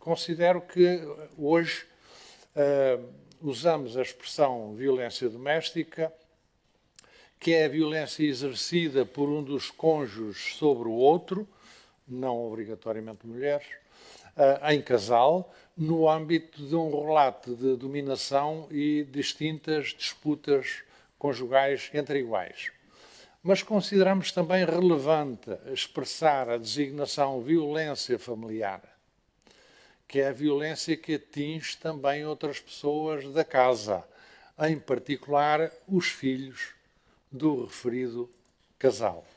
considero que hoje usamos a expressão violência doméstica, que é a violência exercida por um dos cônjuges sobre o outro, não obrigatoriamente mulheres, em casal, no âmbito de um relato de dominação e distintas disputas conjugais entre iguais. Mas consideramos também relevante expressar a designação violência familiar, que é a violência que atinge também outras pessoas da casa, em particular os filhos do referido casal.